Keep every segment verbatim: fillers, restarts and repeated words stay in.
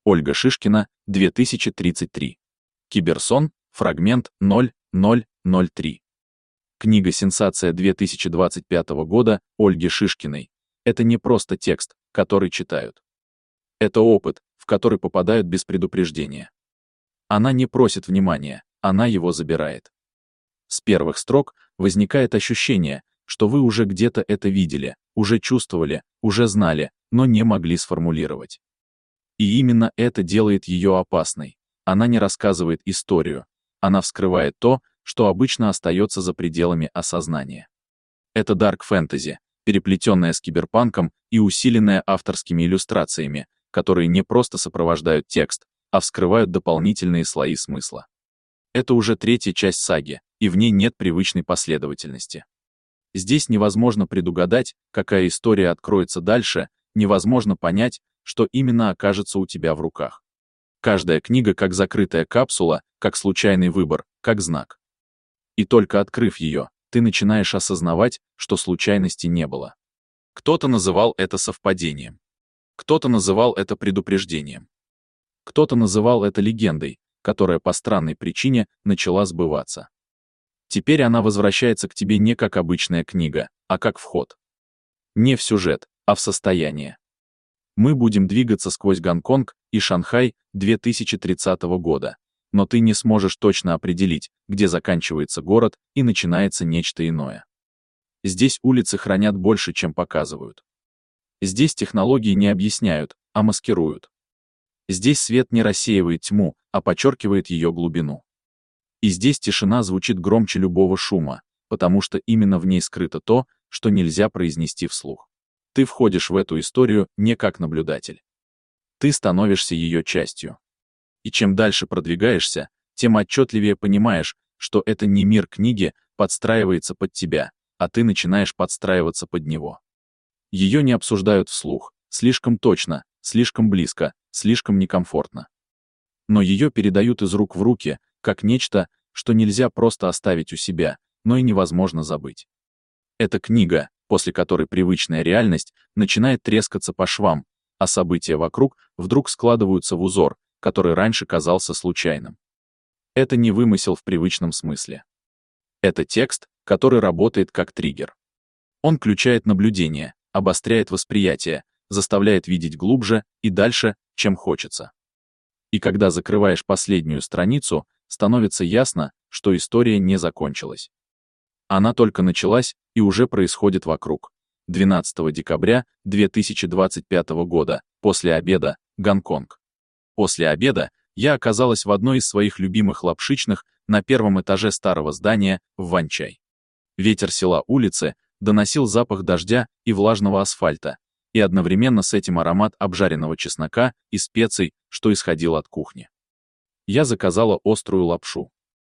Ольга Шишкина, две тысячи тридцать три. Киберсон, фрагмент ноль ноль ноль три. Книга «Сенсация» две тысячи двадцать пятого года Ольги Шишкиной. Это не просто текст, который читают. Это опыт, в который попадают без предупреждения. Она не просит внимания, она его забирает. С первых строк возникает ощущение, что вы уже где-то это видели, уже чувствовали, уже знали, но не могли сформулировать. И именно это делает ее опасной. Она не рассказывает историю, она вскрывает то, что обычно остается за пределами осознания. Это дарк фэнтези, переплетенная с киберпанком и усиленная авторскими иллюстрациями, которые не просто сопровождают текст, а вскрывают дополнительные слои смысла. Это уже третья часть саги, и в ней нет привычной последовательности. Здесь невозможно предугадать, какая история откроется дальше, невозможно понять, что именно окажется у тебя в руках. Каждая книга как закрытая капсула, как случайный выбор, как знак. И только открыв ее, ты начинаешь осознавать, что случайности не было. Кто-то называл это совпадением. Кто-то называл это предупреждением. Кто-то называл это легендой, которая по странной причине начала сбываться. Теперь она возвращается к тебе не как обычная книга, а как вход. Не в сюжет, а в состояние. Мы будем двигаться сквозь Гонконг и Шанхай две тысячи тридцатого года, но ты не сможешь точно определить, где заканчивается город и начинается нечто иное. Здесь улицы хранят больше, чем показывают. Здесь технологии не объясняют, а маскируют. Здесь свет не рассеивает тьму, а подчеркивает ее глубину. И здесь тишина звучит громче любого шума, потому что именно в ней скрыто то, что нельзя произнести вслух. Ты входишь в эту историю не как наблюдатель. Ты становишься ее частью. И чем дальше продвигаешься, тем отчетливее понимаешь, что это не мир книги подстраивается под тебя, а ты начинаешь подстраиваться под него. Ее не обсуждают вслух, слишком точно, слишком близко, слишком некомфортно. Но ее передают из рук в руки, как нечто, что нельзя просто оставить у себя, но и невозможно забыть. Это книга, после которой привычная реальность начинает трескаться по швам, а события вокруг вдруг складываются в узор, который раньше казался случайным. Это не вымысел в привычном смысле. Это текст, который работает как триггер. Он включает наблюдение, обостряет восприятие, заставляет видеть глубже и дальше, чем хочется. И когда закрываешь последнюю страницу, становится ясно, что история не закончилась. Она только началась и уже происходит вокруг. двенадцатого декабря две тысячи двадцать пятого года, после обеда, Гонконг. После обеда я оказалась в одной из своих любимых лапшичных на первом этаже старого здания в Ванчай. Ветер села улицы доносил запах дождя и влажного асфальта, и одновременно с этим аромат обжаренного чеснока и специй, что исходил от кухни. Я заказала острую лапшу.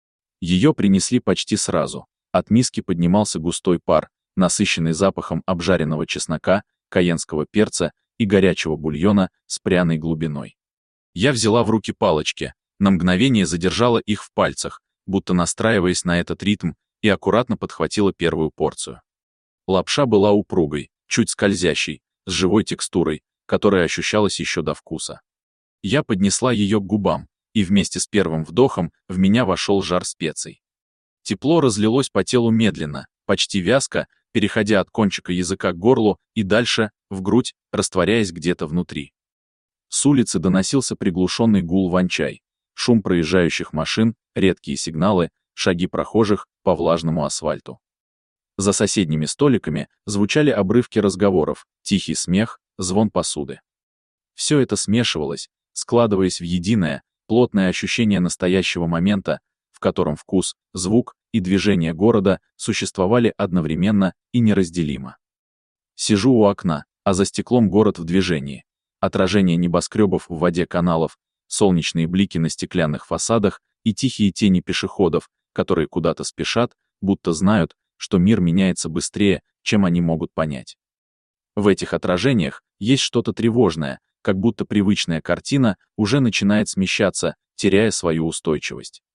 Ее принесли почти сразу. От миски поднимался густой пар, насыщенный запахом обжаренного чеснока, кайенского перца и горячего бульона с пряной глубиной. Я взяла в руки палочки, на мгновение задержала их в пальцах, будто настраиваясь на этот ритм, и аккуратно подхватила первую порцию. Лапша была упругой, чуть скользящей, с живой текстурой, которая ощущалась еще до вкуса. Я поднесла ее к губам, и вместе с первым вдохом в меня вошел жар специй. Тепло разлилось по телу медленно, почти вязко, переходя от кончика языка к горлу и дальше, в грудь, растворяясь где-то внутри. С улицы доносился приглушенный гул Ванчай, шум проезжающих машин, редкие сигналы, шаги прохожих по влажному асфальту. За соседними столиками звучали обрывки разговоров, тихий смех, звон посуды. Все это смешивалось, складываясь в единое, плотное ощущение настоящего момента, в котором вкус, звук и движение города существовали одновременно и неразделимо. Сижу у окна, а за стеклом город в движении. Отражение небоскребов в воде каналов, солнечные блики на стеклянных фасадах и тихие тени пешеходов, которые куда-то спешат, будто знают, что мир меняется быстрее, чем они могут понять. В этих отражениях есть что-то тревожное, как будто привычная картина уже начинает смещаться, теряя свою устойчивость.